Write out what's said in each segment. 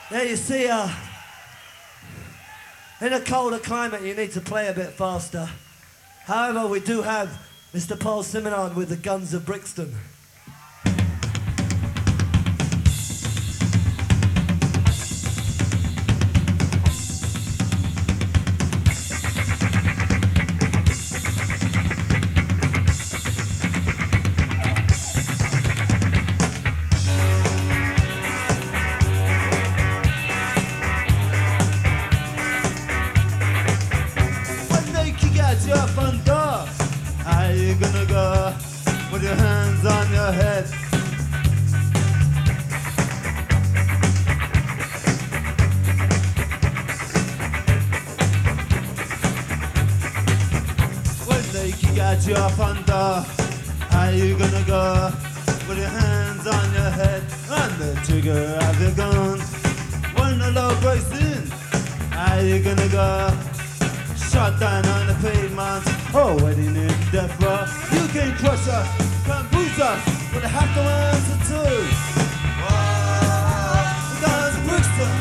Yeah, you see, in a colder climate, you need to play a bit faster. However, we do have Mr. Paul Simonon with the Guns of Brixton. Your front door. How you gonna go with your hands on your head? When they kick at your front door, how you gonna go with your hands on your head and the trigger of your gun? When the law breaks in, how you gonna go? Shot down on the pavement, oh, waiting in death row. You can crush us, can't bruise us, but I have to answer too. Oh, the Guns of Brixton.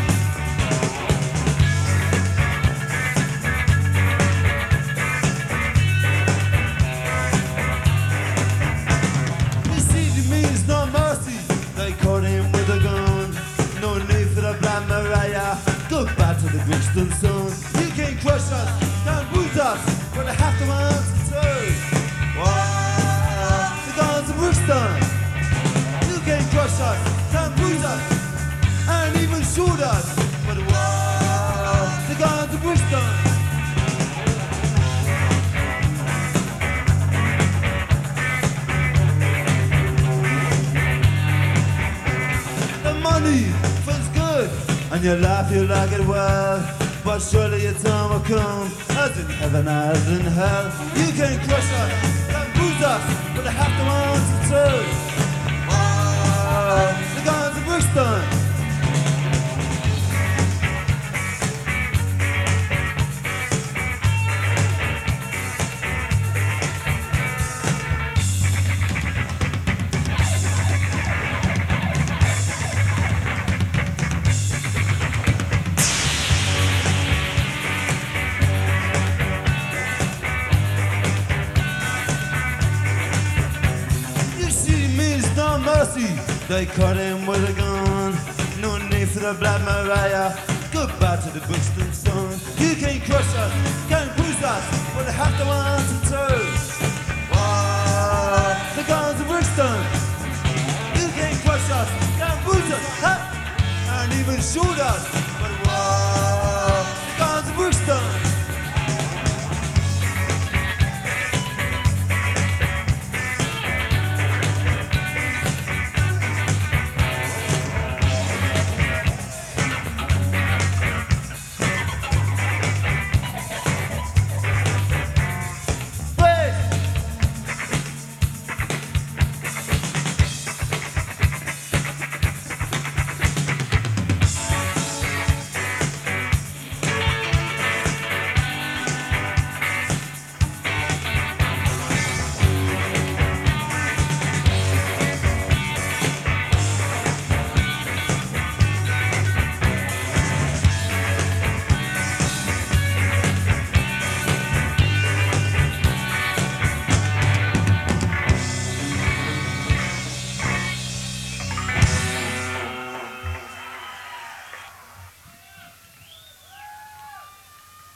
You see, it means no mercy. They caught him with a gun. No need for the Black Mariah. Go back to the Brixton soon. You can crush us, can't bruise us, but I have to answer too. Whoa, the Guns of Brixton. You can crush us, can't bruise us, and even shoot us, but whoa, the Guns of Brixton. The money feels good, and you laugh, you like it well. But surely your time will come, as in heaven as in hell. You can crush us, can bruise us, but I have to answer too. Oh, the Guns of Brixton. Mercy, they caught him with a gun. No need for the Black Mariah. Goodbye to the Brixton sun. You can crush us, can't bruise us, but I have to answer too. Whoa, the Guns of Brixton. You can crush us, can't bruise us, and even shoot us, but